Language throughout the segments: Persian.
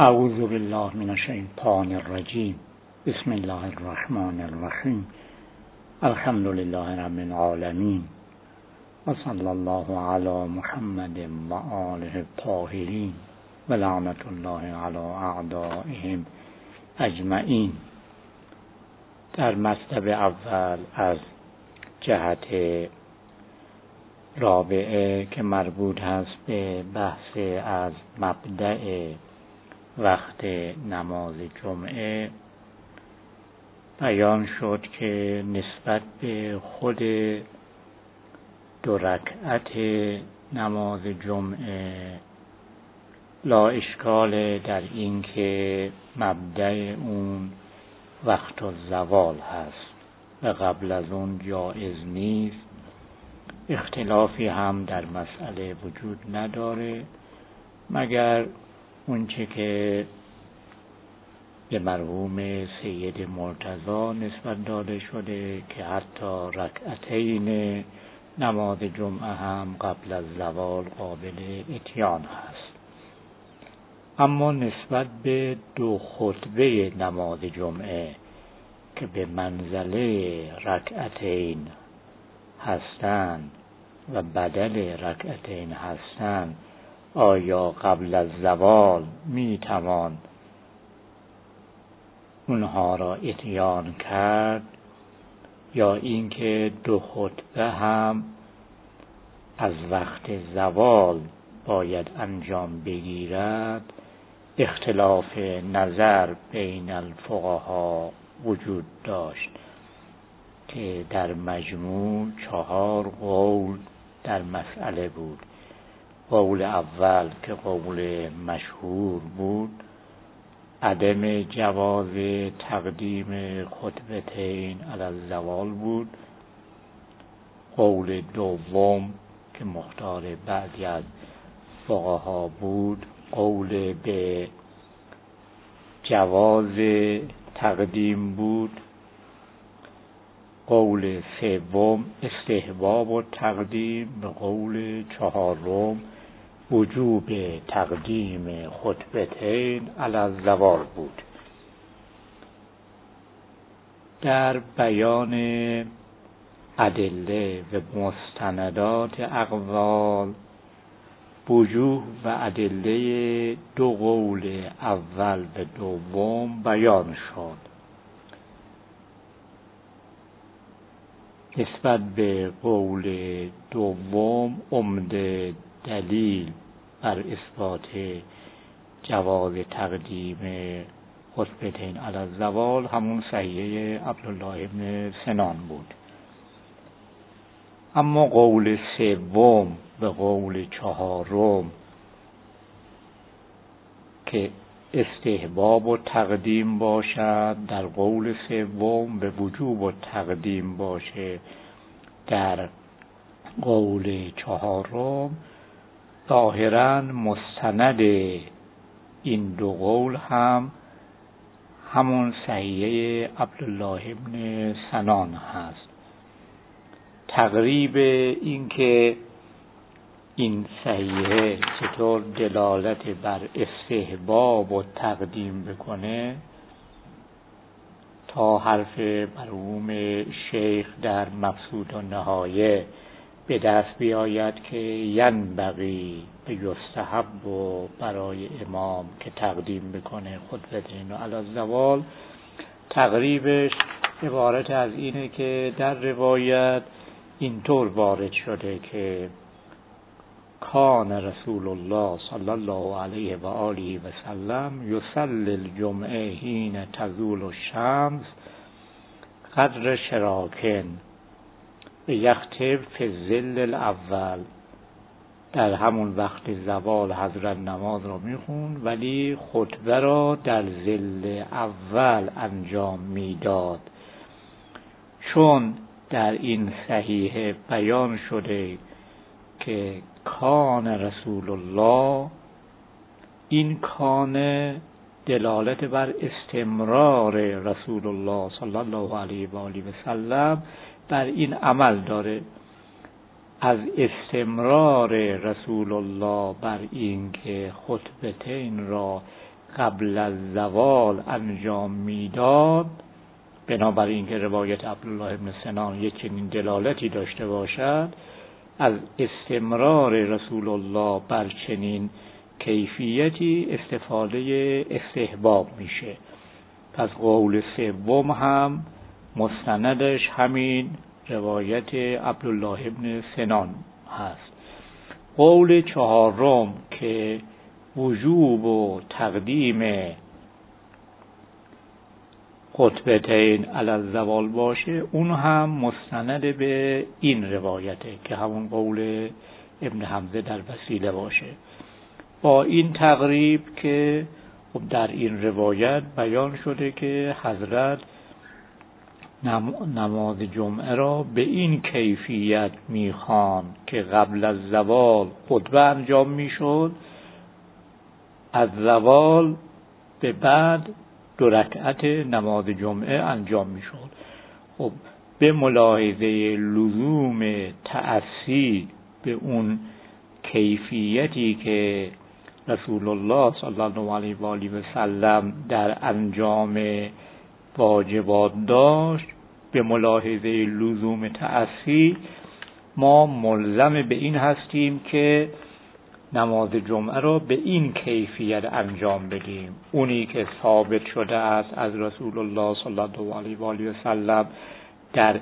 اعوذ بالله من الشیطان الرجیم. بسم الله الرحمن الرحیم. الحمد لله رب العالمین و صلی الله علی محمد و آله الطاهرین و لعنت الله علی اعدائهم اجمعین. در مطلب اول از جهت رابعه که مربوط هست به بحث از مبدأ وقت نماز جمعه بیان شد که نسبت به خود دو رکعت نماز جمعه لا اشکال در این که مبدأ اون وقت الزوال هست و قبل از اون جایز نیست. اختلافی هم در مسئله وجود نداره مگر اونچه که به مرحوم سید مرتضی نسبت داده شده که حتی رکعتین نماز جمعه هم قبل از زوال قابل اتیان هست. اما نسبت به دو خطبه نماز جمعه که به منزله رکعتین هستند و بدل رکعتین هستند، آیا قبل از زوال می توان اونها را اتیان کرد یا اینکه دو خطبه هم از وقت زوال باید انجام بگیرد؟ اختلاف نظر بین الفقها وجود داشت که در مجموع 4 قول در مسئله بود. قول اول که قول مشهور بود عدم جواز تقدیم خطبتین علی الزوال بود. قول دوم که مختار بعضی از فقها بود قول به جواز تقدیم بود. قول سوم استحباب و تقدیم. به قول چهارم وجوب تقدیم خطبتین علی الزوال بود. در بیان ادله و مستندات اقوال وجوه و ادله دو قول اول و دوم بیان شد. نسبت به قول دوم عمده دلیل بر اثبات جواز تقدیم خطبتین علی الزوال همون صحیح عبدالله بن سنان بود. اما قول سوم به قول چهارم که استحباب و تقدیم باشد در قول سوم به وجوب و تقدیم باشه در قول چهارم، ظاهراً مستند این دو قول هم همون صحیح عبدالله بن سنان هست. تقریب این که این صحیحه چطور دلالت بر استحباب و تقدیم بکنه تا حرف مرحوم شیخ در مقصود و نهایه به دست بیاید که ینبغی به یستحب و برای امام که تقدیم بکنه خطبتین علی الزوال. تقریبش عبارت از اینه که در روایت اینطور وارد شده که کان رسول الله صلی الله علیه و آله و سلم یصلی الجمعه حین تزول الشمس قدر شراکن یخطب فی الظل الاول. در همون وقت زوال حضرت نماز را میخوند ولی خطبه را در ظل اول انجام میداد. چون در این صحیح بیان شده که کان رسول الله، این کان دلالت بر استمرار رسول الله صلی الله علیه و آله و سلم بر این عمل داره. از استمرار رسول الله بر این که خطبتین را قبل از زوال انجام میداد، بنابراین اینکه روایت عبدالله بن سنان یک چنین دلالتی داشته باشد، از استمرار رسول الله بر چنین کیفیتی استفاده استحباب میشه. پس قول سوم هم مستندش همین روایت عبدالله بن سنان هست. قول چهارم که وجوب و تقدیم خطبتین علی الزوال باشه، اون هم مستند به این روایته که همون قول ابن حمزه در وسیله باشه، با این تقریب که خب در این روایت بیان شده که حضرت نماز جمعه را به این کیفیت میخوان که قبل از زوال خطبه انجام میشد، از زوال به بعد 2 رکعت نماز جمعه انجام میشد. خب به ملاحظه لزوم تأسی به اون کیفیتی که رسول الله صلی الله علیه و آله و سلم در انجام واجبات داشت، به ملاحظه لزوم تأسی ما ملزم به این هستیم که نماز جمعه را به این کیفیت انجام بدیم. اونی که ثابت شده است از رسول الله صلی الله علیه و آله و سلم در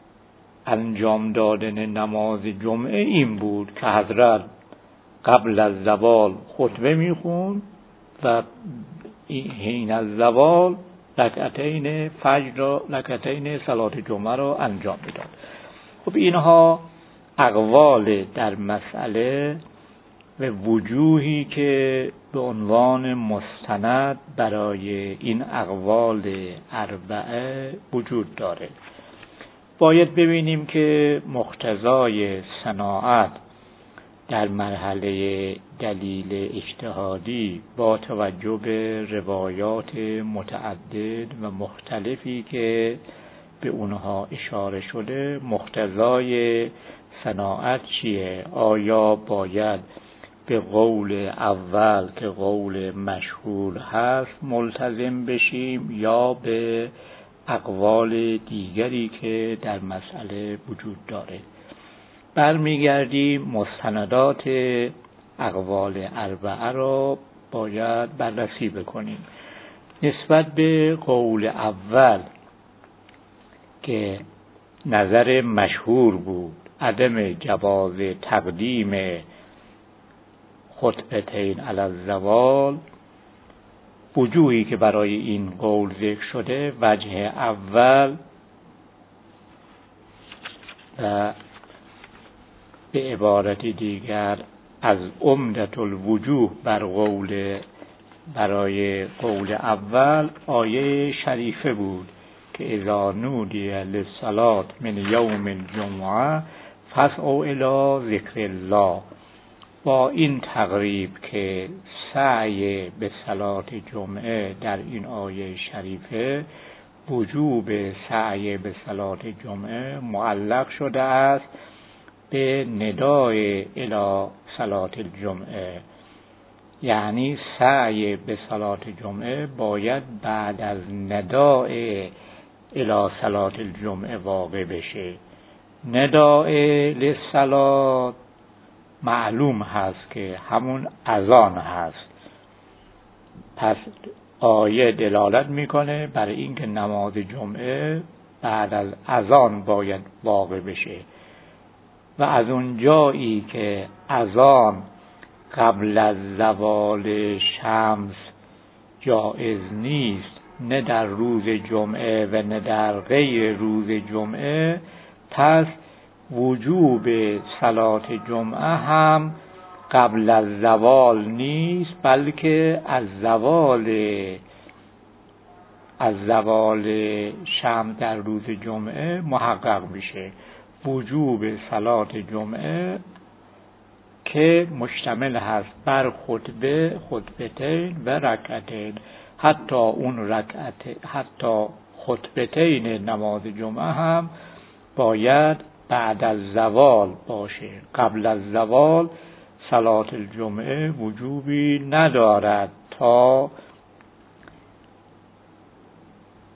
انجام دادن نماز جمعه این بود که حضرت قبل از زوال خطبه میخوند و حین از زوال رکعتین فجر را، رکعتین صلات جمعه را انجام میداد. خب اینها اقوال در مسئله و وجوهی که به عنوان مستند برای این اقوال اربعه وجود داره. باید ببینیم که مقتضای صناعت در مرحله دلیل اجتهادی با توجه به روایات متعدد و مختلفی که به اونها اشاره شده، مقتضای صناعت چیه؟ آیا باید به قول اول که قول مشهور هست ملتزم بشیم یا به اقوال دیگری که در مسئله وجود داره؟ برمیگردیم مستندات اقوال اربعه را باید بررسی بکنیم. نسبت به قول اول که نظر مشهور بود، عدم جواز تقدیم خطبتین علی الزوال، وجوهی که برای این قول ذکر شده، وجه اول و به عبارت دیگر از عمدة الوجوه برای قول اول آیه شریفه بود که اذا نودی للصلاة من یوم الجمعه فاسعوا الی ذکر الله. با این تقریب که سعی به صلات جمعه در این آیه شریفه، وجوب سعی به صلات جمعه معلق شده است به ندای الی صلات الجمعه، یعنی سعی به صلات جمعه باید بعد از ندای الی صلات الجمعه واقع بشه. ندای للصلات معلوم هست که همون اذان هست، پس آیه دلالت میکنه برای اینکه نماز جمعه بعد از اذان باید واقع بشه و از اون جایی که اذان قبل از زوال شمس جایز نیست، نه در روز جمعه و نه در غیر روز جمعه، پس وجوب صلات جمعه هم قبل از زوال نیست، بلکه از زوال شمس در روز جمعه محقق میشه. وجوب صلات جمعه که مشتمل هست بر خطبتین و رکعتین، حتی خطبتین نماز جمعه هم باید بعد از زوال باشه. قبل از زوال صلات الجمعه وجوبی ندارد تا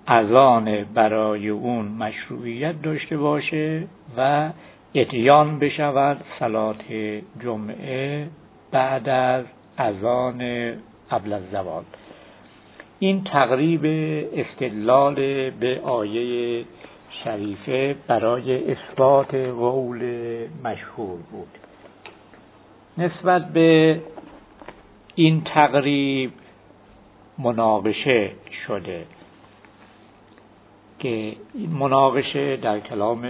اذان برای اون مشروعیت داشته باشه و اتیان بشود صلات جمعه بعد از اذان قبل از زوال. این تقریب استدلال به آیه شریفه برای اثبات قول مشهور بود. نسبت به این تقریب مناقشه شده که این مناقشه در کلام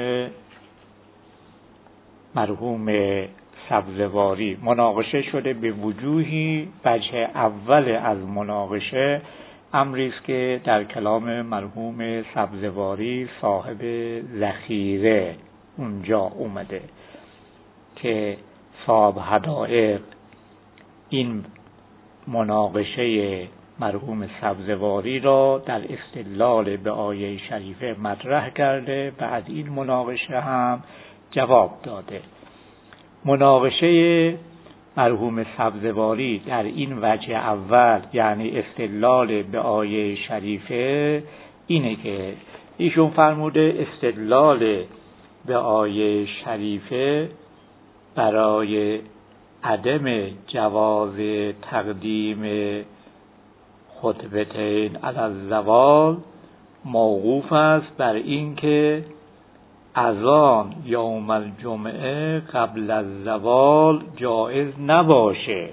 مرحوم سبزواری مناقشه شده به وجوهی. وجه اول از مناقشه امری است که در کلام مرحوم سبزواری صاحب ذخیره اونجا اومده که صاحب حدائق این مناقشه مرحوم سبزواری را در استدلال به آیه شریفه مطرح کرده و از این مناقشه هم جواب داده. مناقشه مرحوم سبزواری در این وجه اول یعنی استدلال به آیه شریفه اینه که ایشون فرموده استدلال به آیه شریفه برای عدم جواز تقدیم خطبتین علی الزوال موقوف است بر این که اذان یوم الجمعه قبل از زوال جایز نباشه.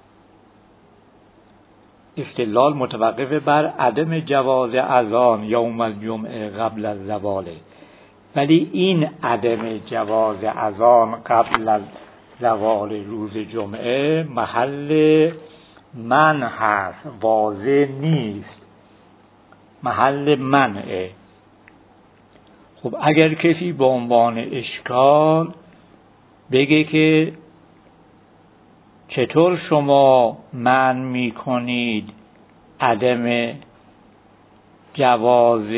استدلال متوقف بر عدم جواز اذان یوم الجمعه قبل از زواله، ولی این عدم جواز اذان قبل از زوال روز جمعه محل منع هست، واضح نیست، محل منعه. خب اگر کسی به عنوان اشکال بگه که چطور شما منع می کنید عدم جواز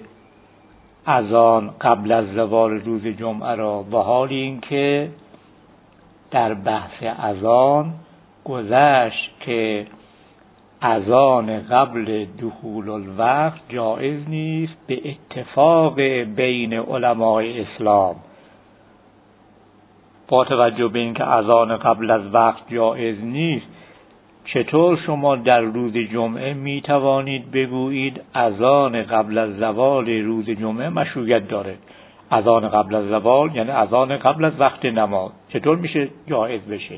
اذان قبل از زوال روز جمعه را، به حال اینکه در بحث اذان گذشت که اذان قبل دخول الوقت جایز نیست به اتفاق بین علمای اسلام. با توجه به اینکه اذان قبل از وقت جایز نیست، چطور شما در روز جمعه می توانید بگویید اذان قبل از زوال روز جمعه مشروعیت داره؟ اذان قبل از زوال یعنی اذان قبل از وقت نماز، چطور میشه جایز بشه؟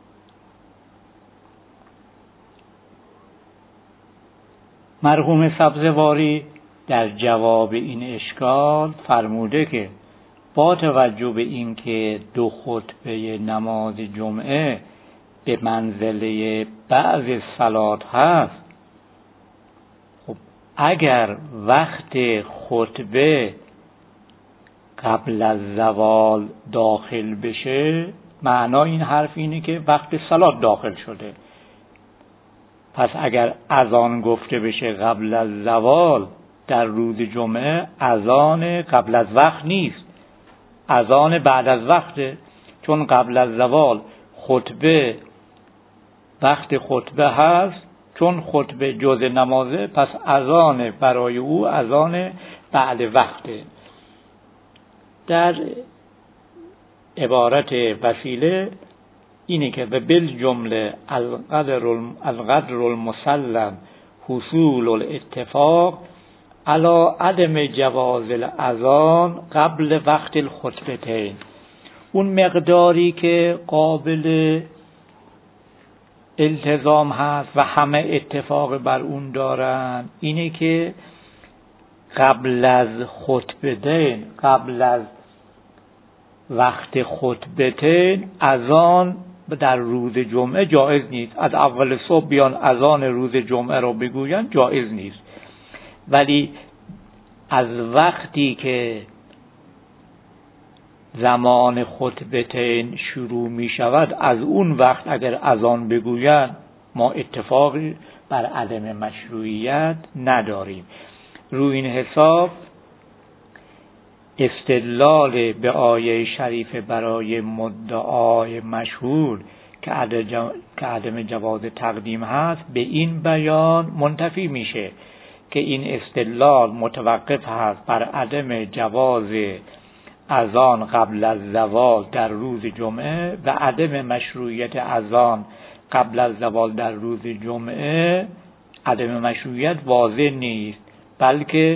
مرحوم سبزواری در جواب این اشکال فرموده که با توجه به اینکه دو خطبه نماز جمعه به منزله بعض صلات هست، خب اگر وقت خطبه قبل از زوال داخل بشه، معنای این حرف اینه که وقت صلات داخل شده. پس اگر اذان گفته بشه قبل از زوال در روز جمعه، اذان قبل از وقت نیست، اذان بعد از وقته، چون قبل از زوال خطبه وقت خطبه هست، چون خطبه جزء نمازه، پس اذان برای او اذان بعد وقته. در عبارت وسیله اینه که و بالجمله القدر المسلم حصول الاتفاق علی عدم جواز الاذان قبل وقت الخطبتین. اون مقداری که قابل التزام هست و همه اتفاق بر اون دارن اینه که قبل از خطبتین، قبل از وقت خطبتین اذان در روز جمعه جایز نیست. از اول صبح بیان اذان روز جمعه رو بگوین جایز نیست، ولی از وقتی که زمان خطبتین شروع می شود از اون وقت اگر اذان بگوین ما اتفاقی بر عدم مشروعیت نداریم. روی این حساب استدلال به آیه شریف برای مدعای مشهور که عدم جواز تقدیم هست به این بیان منتفی میشه که این استدلال متوقف هست بر عدم جواز اذان قبل از زوال در روز جمعه و عدم مشروعیت اذان قبل از زوال در روز جمعه، عدم مشروعیت واضح نیست، بلکه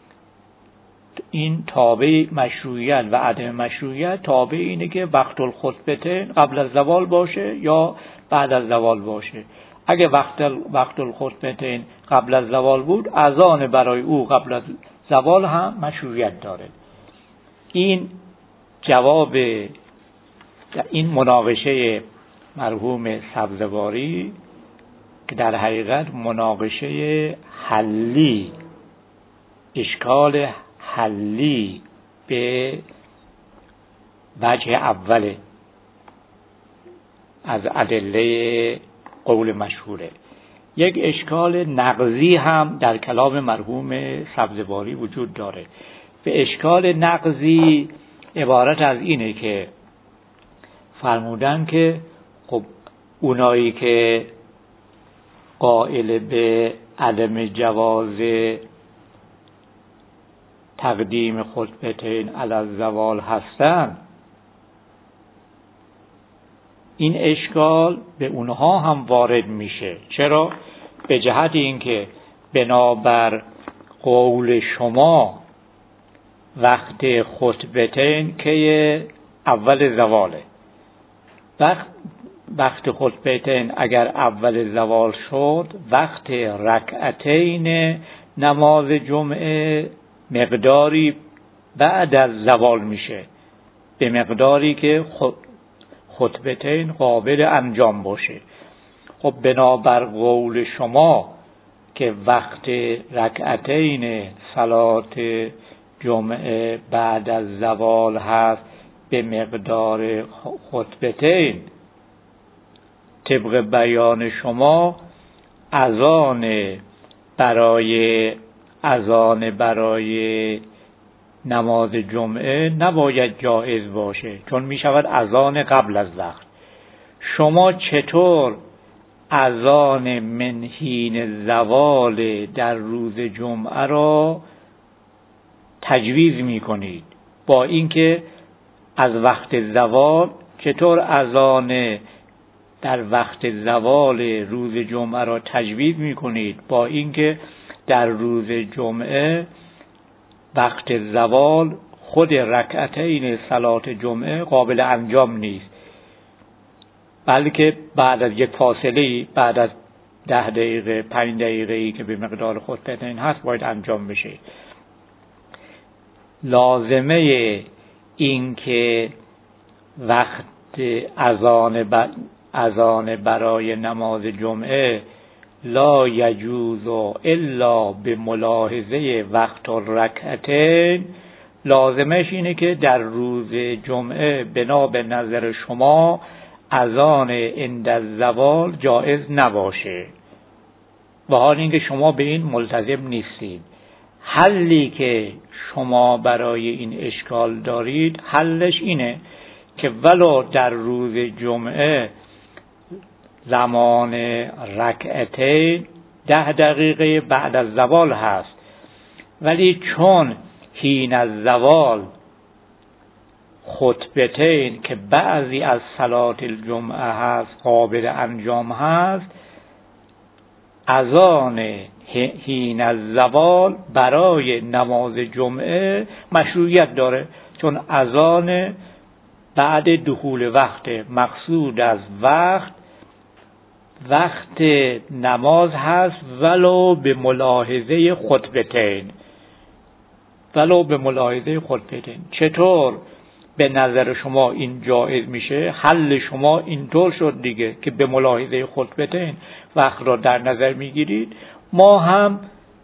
این تابع مشروعیت و عدم مشروعیت تابع اینه که وقت الخطبتین قبل از زوال باشه یا بعد از زوال باشه. اگه وقت الخطبتین قبل از زوال بود، اذان برای او قبل از زوال هم مشروعیت داره. این جواب این مناقشه مرحوم سبزواری که در حقیقت مناقشه حلی، اشکال حلی به وجه اول از ادله قول مشهوره. یک اشکال نقضی هم در کلام مرحوم سبزواری وجود داره. به اشکال نقضی عبارت از اینه که فرمودن که خب اونایی که قائل به عدم جواز تقدیم خطبتین علی الزوال هستن، این اشکال به اونها هم وارد میشه. چرا؟ به جهت اینکه بنابر قول شما وقت خطبتین که اول زواله، وقت خطبتین اگر اول زوال شد، وقت رکعتین نماز جمعه مقداری بعد از زوال میشه، به مقداری که خطبتین قابل انجام باشه. خب بنابر قول شما که وقت رکعتین صلات جمعه بعد از زوال هست به مقدار خطبتین، طبق بیان شما اذان برای نماز جمعه نباید جایز باشه، چون می شود اذان قبل از وقت. شما چطور اذان من حین زوال در روز جمعه را تجویز می کنید؟ با اینکه از وقت زوال چطور اذان در وقت زوال روز جمعه را تجویز می کنید، با اینکه در روز جمعه وقت زوال خود رکعتین صلات جمعه قابل انجام نیست، بلکه بعد از یک فاصله، بعد از 10 دقیقه 5 دقیقه‌ای که به مقدار خطبتین هست باید انجام بشه. لازمه این که وقت اذان برای نماز جمعه لا یجوز الا به ملاحظه وقت الرکعتین، لازمش اینه که در روز جمعه بنا به نظر شما اذان عند الزوال جایز نباشه، و حال اینکه شما به این ملتزم نیستید. حلی که شما برای این اشکال دارید، حلش اینه که ولو در روز جمعه زمان رکعتین 10 دقیقه بعد از زوال هست، ولی چون حین از زوال خطبتین که بعضی از صلات الجمعه هست قابل انجام هست، اذان حین از زوال برای نماز جمعه مشروعیت داره، چون اذان بعد دخول وقت مقصود از وقت نماز هست، ولو به ملاحظه خطبتین. چطور به نظر شما این جایز میشه؟ حل شما اینطور شد دیگه که به ملاحظه خطبتین وقت را در نظر میگیرید. ما هم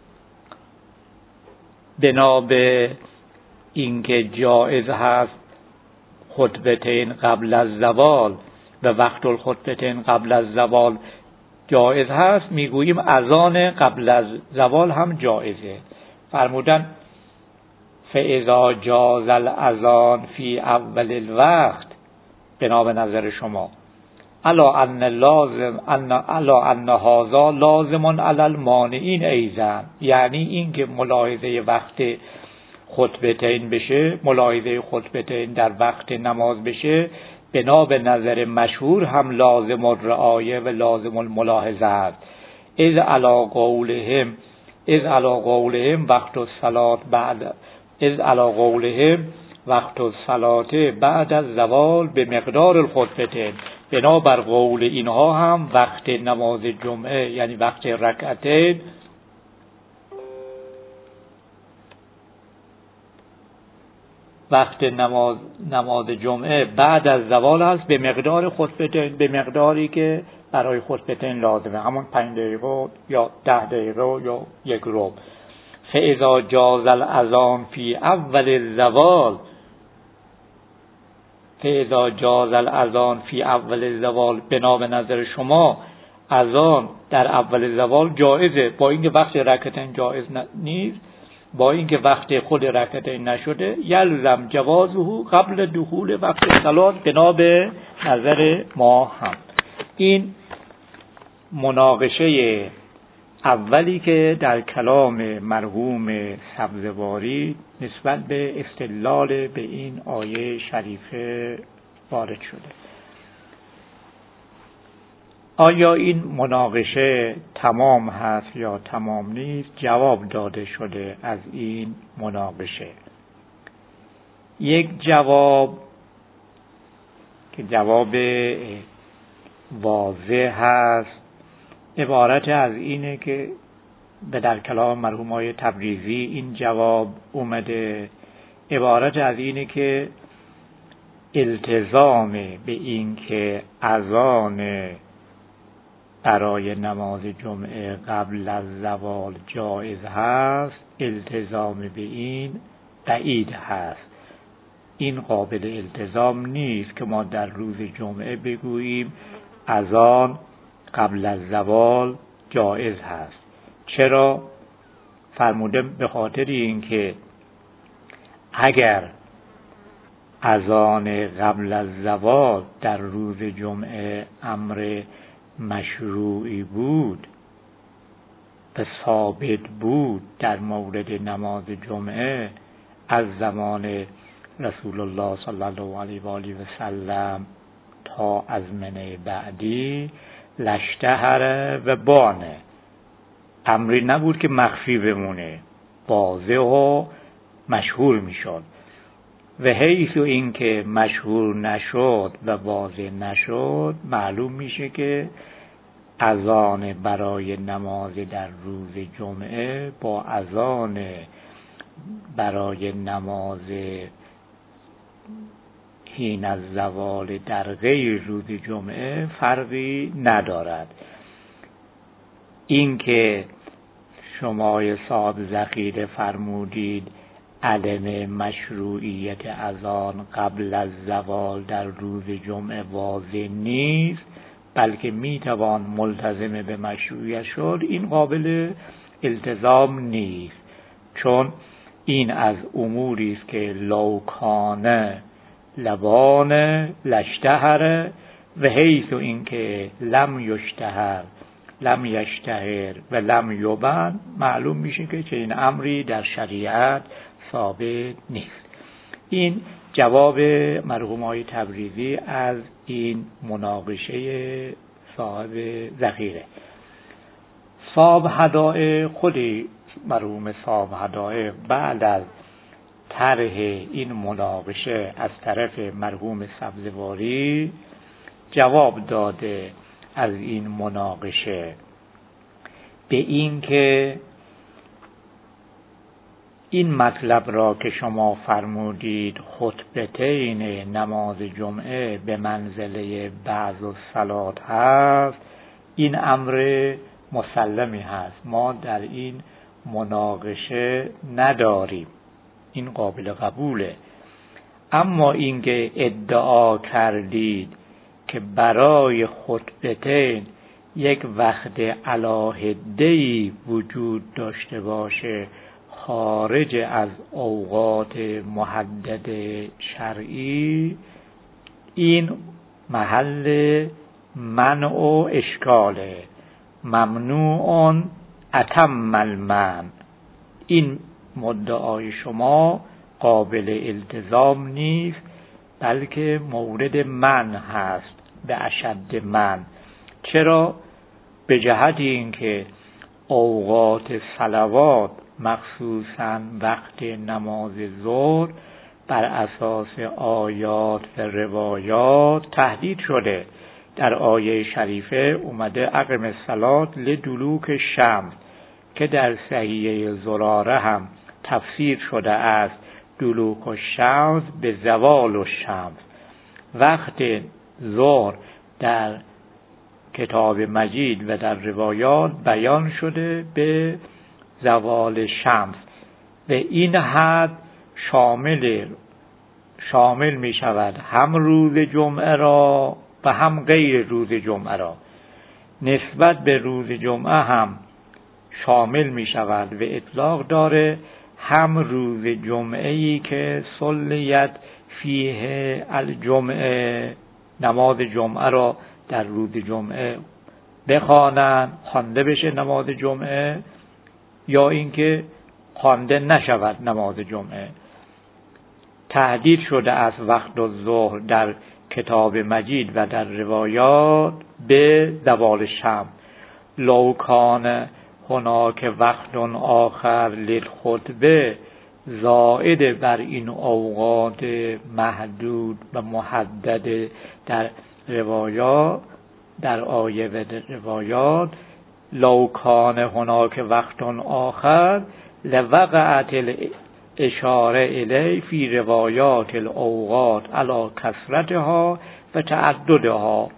بنا به اینکه جایز هست خطبتین قبل از زوال و وقت الخطبتین قبل از زوال جایز هست، میگوییم اذان قبل از زوال هم جایزه. فرمودن فاذا جاز الاذان فی اول الوقت، بنا به نظر شما الا ان هذا لازم علی المانعین ایضا، یعنی این که ملاحظه وقت خطبتین بشه، ملاحظه خطبتین در وقت نماز بشه، بنا به نظر مشهور هم لازم الرعایه و لازم الملاحظه است. اذ علی قولهم وقت الصلاة بعد الزوال به مقدار الخطبتین، بنا بر قول اینها هم وقت نماز جمعه یعنی وقت رکعتین وقت نماز جمعه بعد از زوال هست به مقدار خطبتین، به مقداری که برای خطبتین لازمه، همون 5 دقیقه یا 10 دقیقه یا 1 ربع. فاذا جاز الاذان فی اول الزوال، بنا به نظر شما اذان در اول زوال جایزه، با اینکه وقت رکعتین جایز نیست، با اینکه وقت خود رکعتین نشده، یلزم جوازه قبل دخول وقت صلات بنا به نظر ما هم. این مناقشه اولی که در کلام مرحوم سبزواری نسبت به استدلال به این آیه شریفه وارد شده. آیا این مناقشه تمام هست یا تمام نیست؟ جواب داده شده از این مناقشه. یک جواب که جواب واضح هست عبارت از اینه که در کلام مرحوم آقای تبریزی این جواب اومده، عبارت از اینه که التزام به این که اذان برای نماز جمعه قبل از زوال جایز هست، التزام به این بعید هست. این قابل التزام نیست که ما در روز جمعه بگوییم اذان قبل از زوال جایز هست. چرا؟ فرموده به خاطر اینکه اگر اذان قبل از زوال در روز جمعه امر مشروعی بود و ثابت بود در مورد نماز جمعه از زمان رسول الله صلی الله علیه و آله و سلم تا ازمنه بعدی، لشتهر و بانه، امری نبود که مخفی بمونه، واضح و مشهور میشد. و حیث این که مشهور نشد و واضح نشد، معلوم میشه که اذان برای نماز در روز جمعه با اذان برای نماز حین از زوال در غیر روز جمعه فرقی ندارد. این که شما صاحب ذخیره فرمودید عدم مشروعیت اذان قبل از زوال در روز جمعه واضح نیست، بلکه میتوان ملتزم به مشروعیت شد، این قابل التزام نیست، چون این از اموری است که لو کان لبان لشتهر و حیث این که لم یشتهر و لم یبن، معلوم میشه که چنین امری در شریعت ثابت نیست. این جواب مرحوم آقای تبریزی از این مناقشه صاحب ذخیره. صاحب هدایق، خودی مرحوم صاحب هدایق بعد از طرح این مناقشه از طرف مرحوم سبزواری جواب داده از این مناقشه به این که این مطلب را که شما فرمودید خطبتین نماز جمعه به منزله بعض الصلات هست، این امر مسلمی هست، ما در این مناقشه نداریم، این قابل قبوله. اما اینکه ادعا کردید که برای خطبتین یک وقت علاهده‌ای وجود داشته باشه خارج از اوقات محدد شرعی، این محل منع و اشکاله، ممنوع اتم المنع. این مدعای شما قابل التزام نیست، بلکه مورد منع هست به اشد منع. چرا؟ به جهت اینکه اوقات صلوات مخصوصاً وقت نماز ظهر بر اساس آیات و روایات تهدید شده. در آیه شریفه اومده اقم الصلاة لدلوک شمس که در صحیحه زراره هم تفسیر شده است دلوک الشمس به زوال الشمس. وقت ظهر در کتاب مجید و در روایات بیان شده به زوال شمس و این حد شامل می شود هم روز جمعه را و هم غیر روز جمعه را. نسبت به روز جمعه هم شامل می شود و اطلاق داره هم روز جمعه‌ای که صلیت فیه الجمعه، نماز جمعه را در روز جمعه بخوانند، خوانده بشه نماز جمعه، یا اینکه خوانده نشود نماز جمعه. تهدید شده است وقت الظهر در کتاب مجید و در روایات به زوال شمس. لو کان هناک وقت آخر للخطبه، زائد بر این اوقات محدود و محدد در روایات، در آیه و در روایات، لو کان هناک وقت آخر لوقعت الاشاره الی فی روایات الاوقات علی کثرتها و تعددها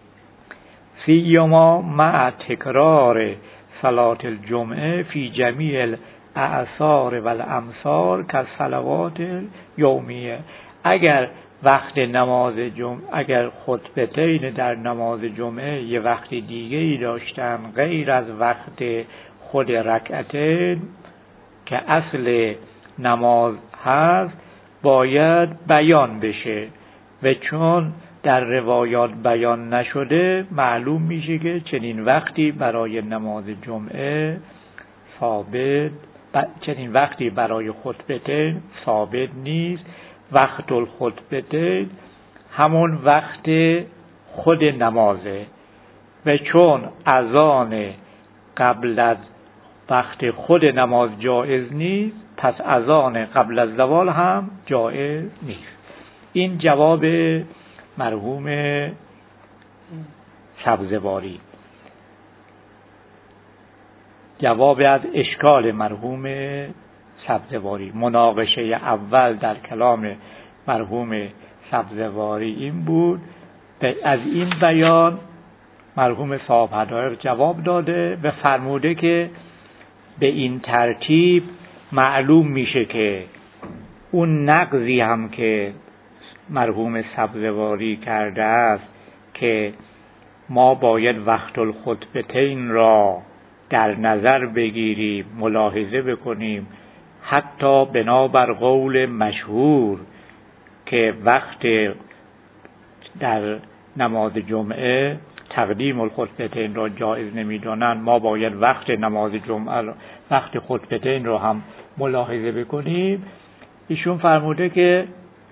فیما مع تکرار صلاة الجمعه فی جمیع الاعصار و الامصار کالصلوات الیومیه. اگر وقت نماز جمعه، اگر خطبتین در نماز جمعه یه وقت دیگه ای داشتن غیر از وقت خود رکعتین که اصل نماز هست، باید بیان بشه و چون در روایات بیان نشده معلوم میشه که چنین وقتی برای نماز جمعه ثابت، چنین وقتی برای خطبتین ثابت نیست. وقت الخطبتین همون وقت خود نمازه و چون اذان قبل از وقت خود نماز جایز نیست، پس اذان قبل از زوال هم جایز نیست. این جواب مرحوم سبزواری، جواب از اشکال مرحوم سبزواری. مناقشه اول در کلام مرحوم سبزواری این بود و از این بیان مرحوم صاحب حدایق جواب داده و فرموده که به این ترتیب معلوم میشه که اون نقضی هم که مرحوم سبزواری کرده است که ما باید وقت الخطبتین را در نظر بگیریم، ملاحظه بکنیم، حتی بنابر قول مشهور که وقت در نماز جمعه تقدیم الخطبتین را جایز نمی‌دانند، ما باید وقت نماز جمعه، وقت خطبتین را هم ملاحظه بکنیم. ایشون فرموده که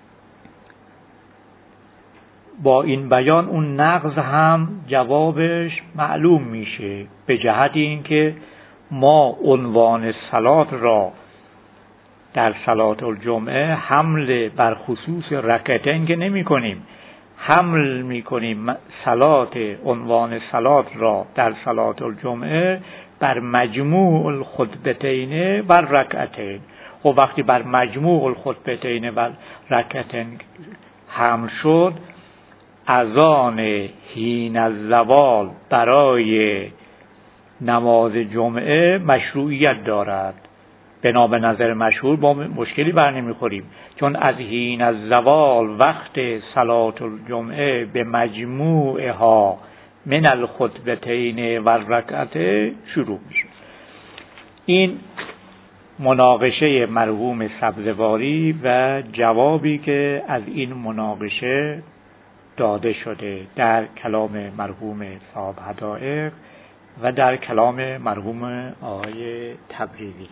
با این بیان اون نقض هم جوابش معلوم میشه، به جهت اینکه ما عنوان صلات را در صلات الجمعه حمل بر خصوص رکعتین که نمی کنیم، حمل می کنیم عنوان صلات را در صلات الجمعه بر مجموع الخطبتین و رکعتین. و وقتی بر مجموع الخطبتین و رکعتین حمل شد، اذان حین الزوال برای نماز جمعه مشروعیت دارد. بنا به نظر مشهور با مشکلی بر نمیخوریم، چون از حین الزوال وقت صلات الجمعه به مجموعها من الخطبتین و رکعتین شروع میشه. این مناقشه مرحوم سبزواری و جوابی که از این مناقشه داده شده در کلام مرحوم صاحب حدائق و در کلام مرحوم آقای تبریزی.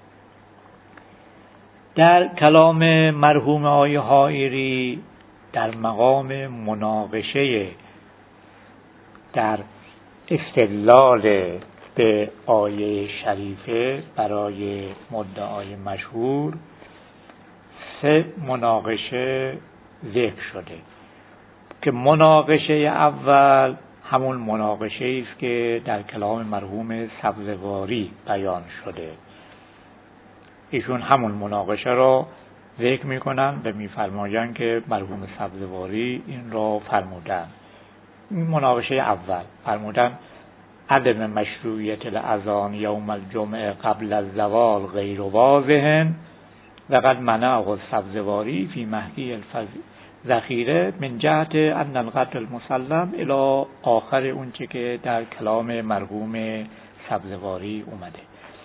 در کلام مرحوم آقای حائری در مقام مناقشه در استدلال به آیه شریفه برای مدعای مشهور 3 مناقشه ذکر شده که مناقشه اول همون مناقشه است که در کلام مرحوم سبزواری بیان شده. ایشون همون مناقشه را ذکر میکنن و میفرمایند که مرحوم سبزواری این را فرمودن. این مناقشه اول فرمودن عدم مشروعیت الاذان یوم الجمعه قبل الزوال غیر واضح و قد منعه السبزواری فی مهدی الذخیره من جهت ان القدر المسلم الی آخر اونچه که در کلام مرحوم سبزواری اومده.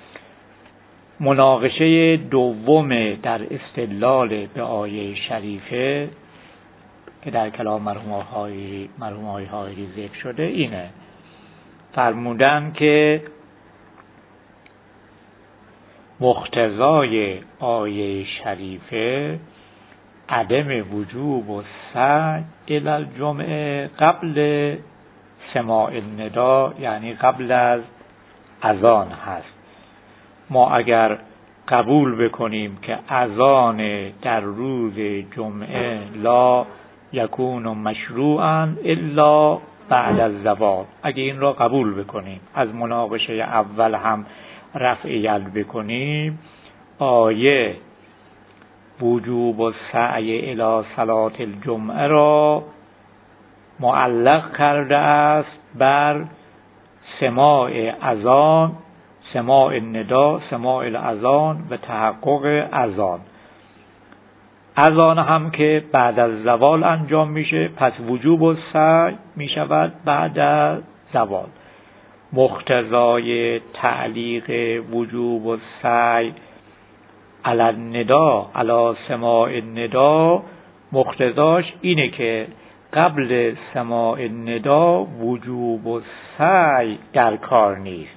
مناقشه دوم در استدلال به آیه شریفه که در کلام مرحوم آقای حائری ذکر شده اینه، فرمودن که مقتضای آیه شریفه عدم وجوب و سعی الی الجمعه قبل سماع الندا، یعنی قبل از اذان هست. ما اگر قبول بکنیم که اذان در روز جمعه لا یکون مشروعا الا بعد الزوال، اگه این را قبول بکنیم، از مناقشه اول هم رفع ید بکنیم، آیه وجوب السعی الی صلاة الجمعه را معلق کرده است بر سماع اذان، سماع الندا، سماع الاذان و تحقق اذان. اذان هم که بعد از زوال انجام میشه، پس وجوب السعی میشود بعد از زوال. مقتضای تعلیق وجوب السعی علی الندا علی سماع الندا، مقتضاش اینه که قبل سماع الندا وجوب السعی در کار نیست،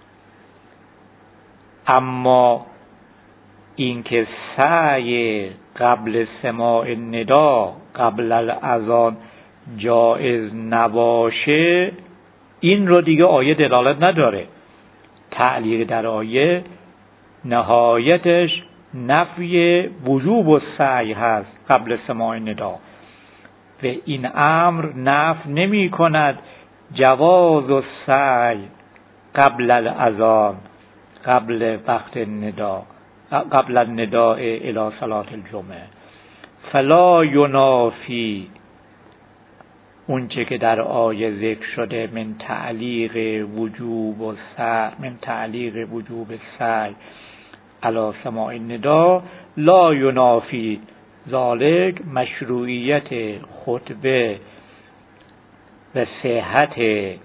اما اینکه سعی قبل سماع الندا قبل الاذان جایز نباشه، این رو دیگه آیه دلالت نداره. تعلیق در آیه نهایتش نفی وجوب السعی هست قبل سماع الندا و این امر نفی نمی کند جواز السعی قبل الاذان، قبل وقت النداء، قبل النداء الی صلاة الجمعه. فلا ینافی اونچه که در آیه ذکر شده من تعلیق وجوب السعی، من تعلیق وجوب السعی علی سماع النداء، لا ینافی ذالک مشروعیت خطبه و صحت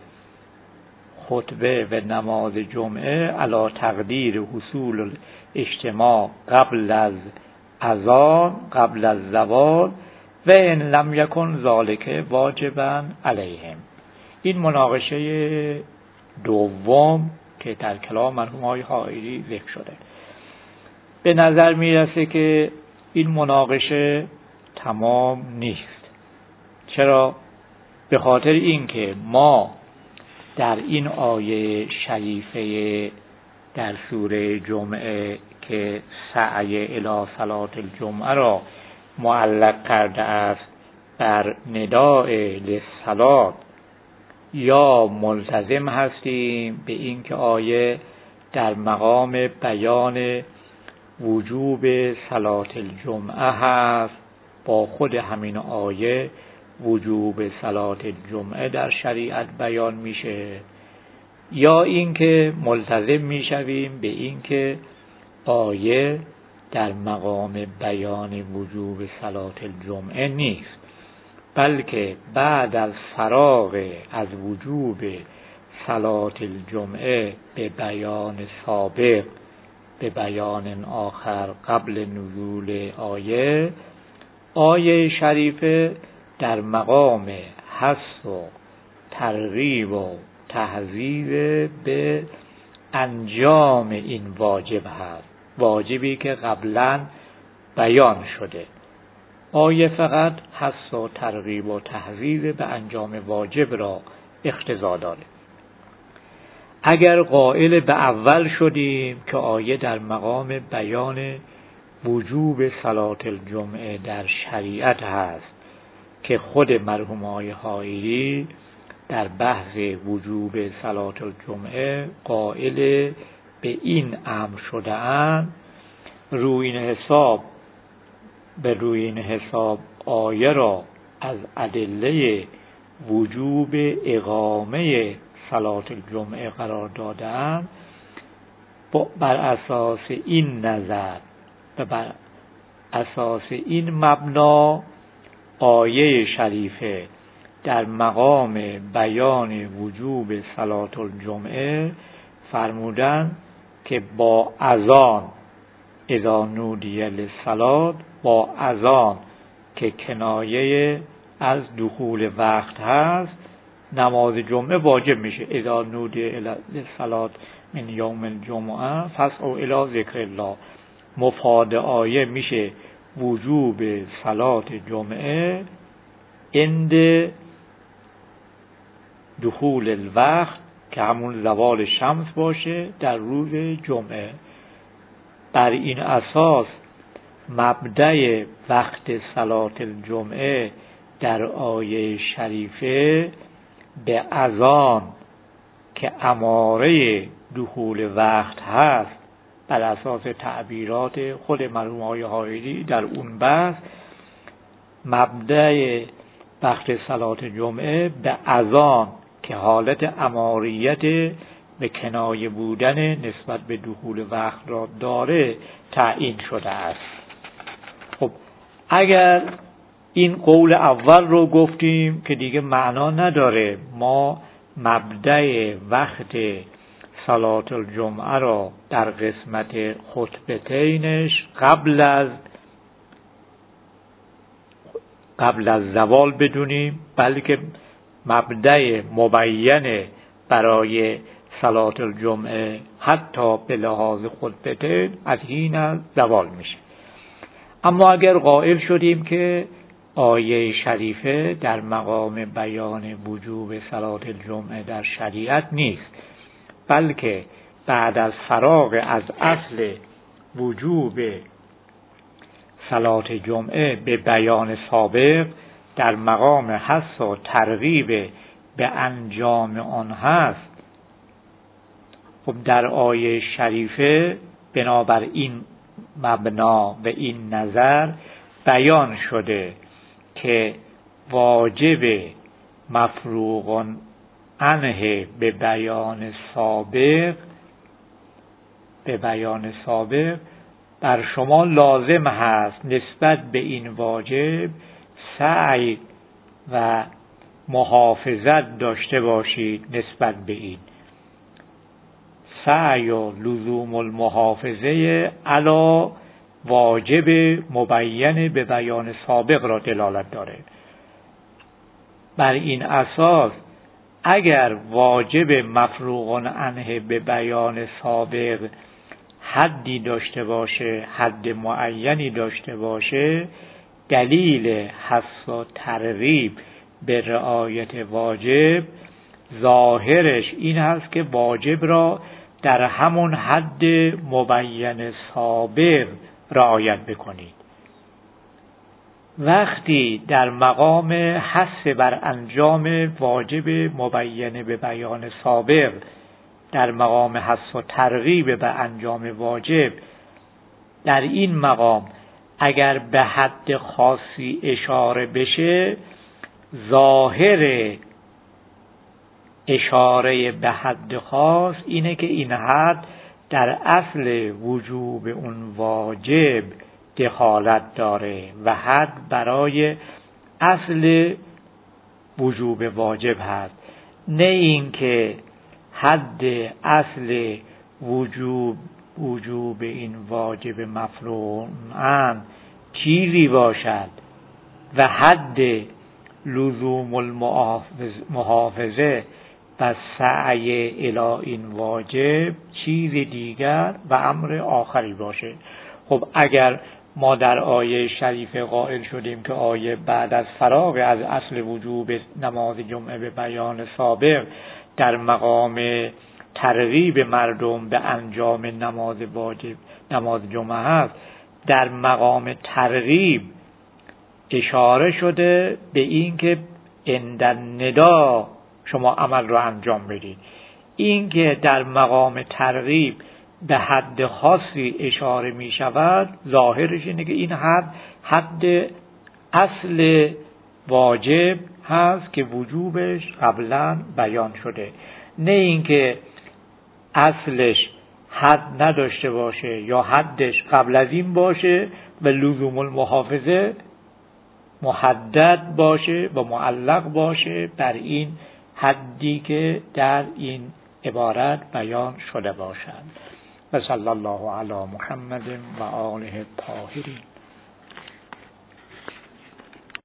خطبه و نماز جمعه علی تقدیر حصول الاجتماع قبل از اذان قبل از زوال و ان لم یکن ذالک واجبا علیهم. این مناقشه دوم که در کلام مرحوم آقای حائری ذکر شده. به نظر میرسه که این مناقشه تمام نیست. چرا؟ به خاطر اینکه ما در این آیه شریفه در سوره جمعه که سعی الی صلاة الجمعه را معلق کرده است بر نداء للصلاة، یا ملتزم هستیم به این که آیه در مقام بیان وجوب صلاة الجمعه هست، با خود همین آیه وجوب صلاة الجمعه در شریعت بیان میشه، یا اینکه ملتزم میشویم به اینکه آیه در مقام بیان وجوب صلاة الجمعه نیست، بلکه بعد از فراغ از وجوب صلاة الجمعه به بیان سابق، به بیان آخر قبل نزول آیه شریفه در مقام حث و ترغیب و تحضیض به انجام این واجب هست، واجبی که قبلا بیان شده. آیه فقط حث و ترغیب و تحضیض به انجام واجب را اقتضا داره. اگر قائل به اول شدیم که آیه در مقام بیان وجوب صلات الجمعه در شریعت هست که خود مرحوم آقای حائری در بحث وجوب صلات الجمعه قائل به این امر شده اند، روی این حساب آیه را از ادله وجوب اقامه صلات الجمعه قرار دادند. بر اساس این نظر و بر اساس این مبنا آیه شریفه در مقام بیان وجوب صلات الجمعه فرمودن که با اذان اذا نودی للصلاة، با اذان که کنایه از دخول وقت هست نماز جمعه واجب میشه. اذا نودی للصلاة من یوم الجمعه فاسعوا الی ذکر الله، مفاد آیه میشه وجوب صلات جمعه عند دخول الوقت که همون زوال شمس باشه در روز جمعه. بر این اساس مبدأ وقت صلات الجمعه در آیه شریفه به اذان که اماره دخول وقت هست بر اساس تعبیرات خود مرحوم آقای حائری در اون بحث، مبدأ وقت صلات جمعه به اذان که حالت اماریت به کنایه بودن نسبت به دخول وقت را داره تعیین شده است. خب اگر این قول اول رو گفتیم که دیگه معنا نداره ما مبدأ وقت صلات الجمعه را در قسمت خطبتینش قبل از زوال بدونیم، بلکه مبدأ مبین برای صلات الجمعه حتی به لحاظ خطبتین از حین زوال میشه. اما اگر قائل شدیم که آیه شریفه در مقام بیان وجوب صلات الجمعه در شریعت نیست، بلکه بعد از فراغ از اصل وجوب صلات جمعه به بیان سابق در مقام حث و ترغیب به انجام آن هست، خب در آیه شریفه بنابر این مبنا و این نظر بیان شده که واجب مفروغ عنه به بیان سابق بر شما لازم هست نسبت به این واجب سعی و محافظت داشته باشید. نسبت به این سعی و لزوم المحافظه علی واجب مبین به بیان سابق را دلالت داره. بر این اساس اگر واجب مفروغ عنه به بیان سابق حدی داشته باشه، حد معینی داشته باشه، دلیل حث و ترغیب به رعایت واجب ظاهرش این هست که واجب را در همون حد مبین سابق رعایت بکنید. وقتی در مقام حث بر انجام واجب مبین به بیان سابق در مقام حث و ترغیب به انجام واجب، در این مقام اگر به حد خاصی اشاره بشه، ظاهر اشاره به حد خاص اینه که این حد در اصل وجوب اون واجب دخالت داره و حد برای اصل وجوب واجب هست، نه اینکه حد اصل وجوب این واجب مفروغ چیزی باشد و حد لزوم المحافظه و سعی الی این واجب چیز دیگر و امر آخری باشه. خب اگر ما در آیه شریف قائل شدیم که آیه بعد از فراغ از اصل وجوب نماز جمعه به بیان سابق در مقام ترغیب مردم به انجام نماز واجب نماز جمعه هست، در مقام ترغیب اشاره شده به این که عند الندا شما عمل رو انجام بدید. این که در مقام ترغیب به حد خاصی اشاره می شود، ظاهرش اینه که این حد اصل واجب هست که وجوبش قبلا بیان شده، نه اینکه اصلش حد نداشته باشه یا حدش قبل از این باشه و لزوم المحافظه محدد باشه و معلق باشه بر این حدی که در این عبارت بیان شده باشد. و صلی الله علی محمد و آله الطاهرین.